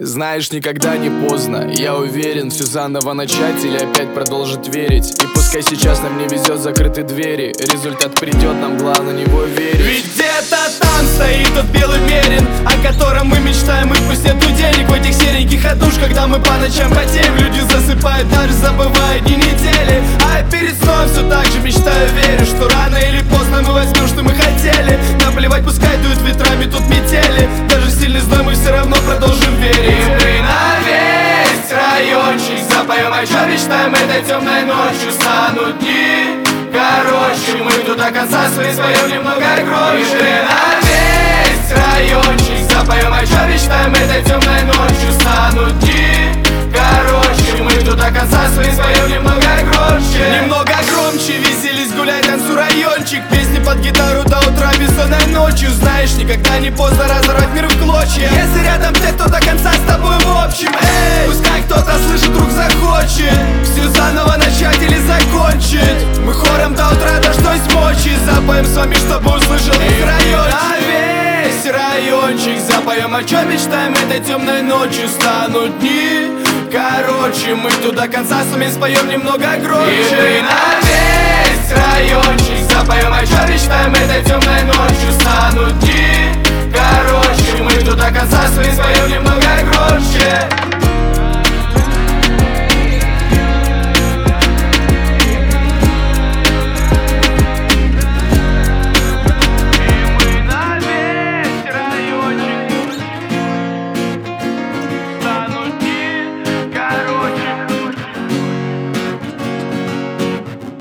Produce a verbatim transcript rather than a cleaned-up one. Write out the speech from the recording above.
Знаешь, никогда не поздно, я уверен, все заново начать или опять продолжить верить. И пускай сейчас нам не везет закрыты двери, результат придет, нам главное в него верить. Ведь где-то там стоит тот белый мерин, о котором мы мечтаем, и пусть нету денег в этих сереньких одуш. Когда мы по ночам потеем, люди засыпают, даже забывая дни недели. А перед сном все так же мечтаю, верю, что рано или поздно мы возьмем, что мы хотели. Наплевать, пускай дуют ветрами тут метели, даже в сильный зной мы все равно продолжим верить. И мы на весь райончик запоем, о чем мечтаем этой темной ночью. Станут дни короче, мы тут до конца своей своем немного громче. И мы на весь райончик запоем, о чем мечтаем этой темной ночью. Станут дни короче, мы тут до конца своей своем немного громче. Немного громче, веселись, гуляй, танцуй, райончик. Песни под гитару до утра бессонной ночью. Знаешь, никогда не поздно разорвать мир в клочья, если рядом те, кто до конца с тобой в общем. Эй, пускай кто-то слышит, вдруг захочет все заново начать или закончить. Мы хором до утра дождой смочи запоем с вами, чтобы услышал весь райончик. Весь райончик запоем, о чем мечтаем этой темной ночью. Станут дни короче, мы тут до конца с вами споем немного громче. И мы на весь райончик запоем, о чем мечтаем этой темной ночью.